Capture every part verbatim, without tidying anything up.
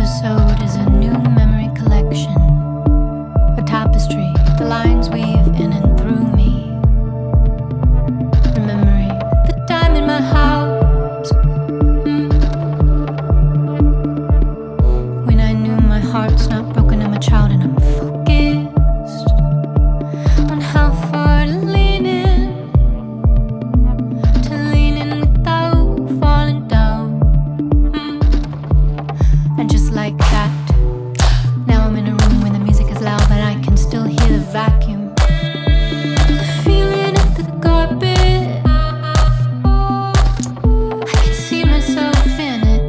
episode is a new memory collection, a tapestry, the lines weave in and through me. Remembering the time in my house, mm, when I knew my heart's not broken, I'm a child and I'm focused on how far to lean in, to lean in without falling down. mm. And just like that, now I'm in a room where the music is loud, but I can still hear the vacuum, the feeling of the carpet. I can see myself in it.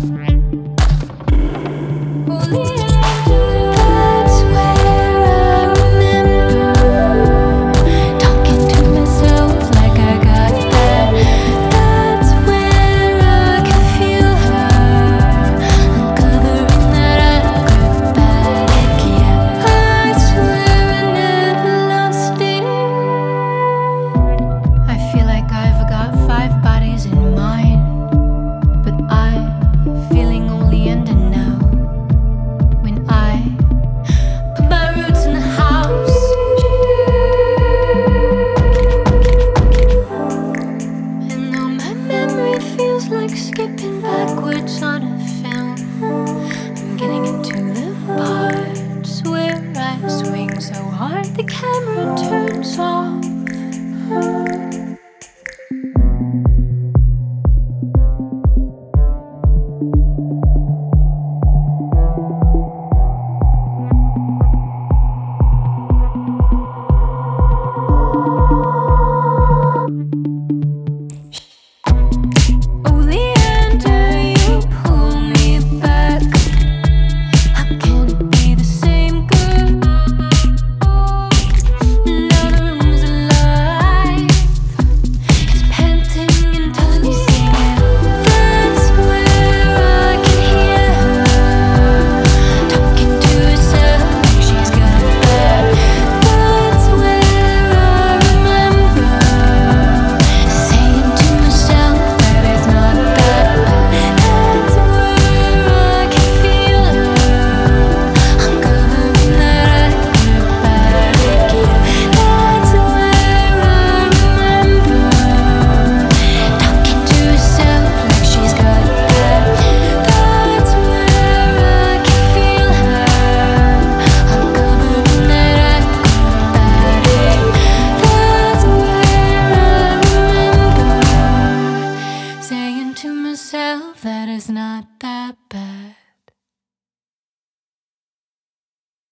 Only that's where I remember talking to myself like I got that. That's where I can feel her uncovering that acrobatic. Yeah, I swear I never lost it. I feel like I've got five bodies in mine, but I'm feeling only ended now. When I put my roots in the house, and though my memory feels like skipping backwards on a film, I'm getting into the parts where I swing so hard the camera turns off. Oleander, you pull me back. I can't be the same girl. Now the room is alive. It's panting and telling me sing it. That's where I can hear her talking to herself like she's got that. That's where I remember saying to myself that it's not that bad. That's where I can feel her uncovering that acrobatic. Yeah, that's where I remember talking to herself like she's got that. That's where I can feel her uncovering that acrobatic. That's where I remember saying to myself that it's not that bad.